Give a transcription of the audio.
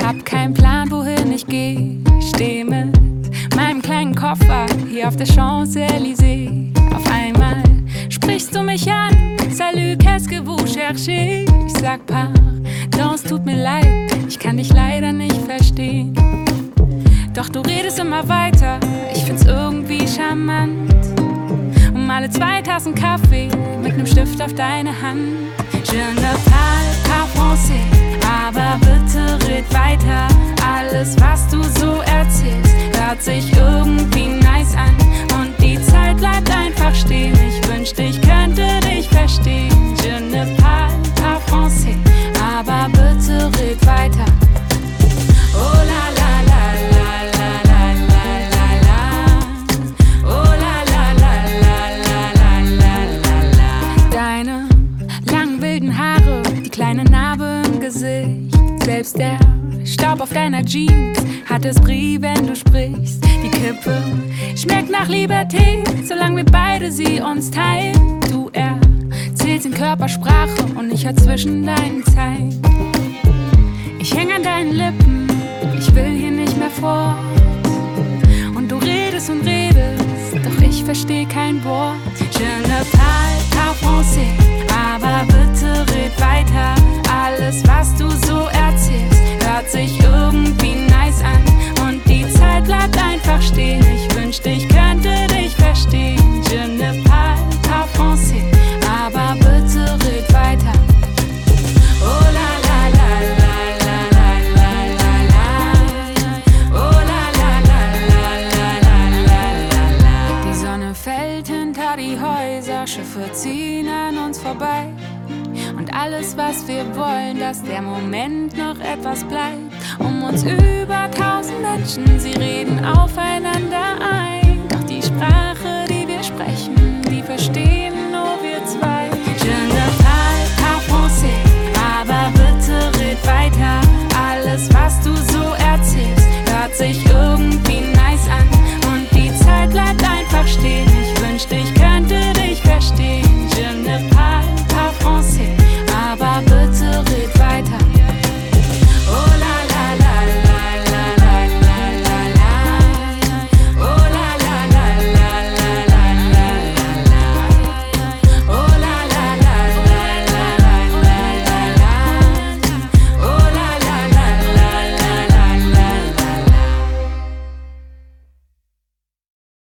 Hab keinen Plan, wohin ich geh. Steh mit meinem kleinen Koffer hier auf der Champs-Élysées. Auf einmal sprichst du mich an. Salut, qu'est-ce que vous cherchez? Ich sag pardon, es tut mir leid, ich kann dich leider nicht verstehen. Doch du redest immer weiter, ich find's irgendwie charmant. Alle 2 Tassen Kaffee mit nem Stift auf deine Hand. Je ne parle pas français, aber bitte red weiter. Alles, was du so erzählst, hört sich irgendwie nice an. Und die Zeit bleibt einfach stehen. Ich wünschte, ich könnte dich verstehen. Je ne parle pas français, aber bitte red weiter. Oh la la la la la la la la la. Oh la la la la la la la. Deine langen wilden Haare, die kleine Narbe im Gesicht. Selbst der Staub auf deiner Jeans hat es Brie, wenn du sprichst. Die Kippe schmeckt nach Liberté, solange wir beide sie uns teilen. Du erzählst in Körpersprache und ich hör zwischen deinen Zeilen. Ich häng an deinen Lippen, ich will hier nicht mehr fort. Und du redest und redest, doch ich versteh kein Wort. Je ne parle pas français, aber bitte red weiter. Alles, was du so erzählst, hört sich irgendwie nice an. Und die Zeit bleibt einfach stehen. Ich wünschte, ich könnte dich verstehen. Je ne parle pas français, aber bitte red weiter. Oh la la la la la la la la la. Oh la la la la la la la la. Die Sonne fällt hinter die Häuser, Schiffe ziehen an uns vorbei. Und alles, was wir wollen, dass der Moment noch etwas bleibt. Um uns über 1000 Menschen, sie reden aufeinander ein. Doch die Sprache, die wir sprechen, die verstehen